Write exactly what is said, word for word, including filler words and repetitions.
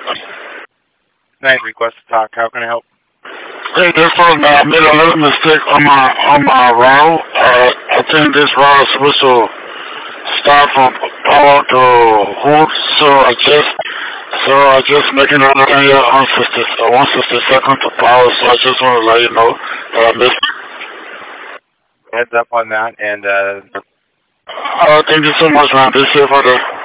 Nice request to talk. How can I help? Hey, this one, I made a little mistake on my on my route. Uh, I think this route is supposed to start from Power to Hood, so I just so I just making an area on sixty one sixty second to Power. So I just want to let you know that I missed. Heads up on that, and uh, Uh, thank you so much, man. Be safe out there.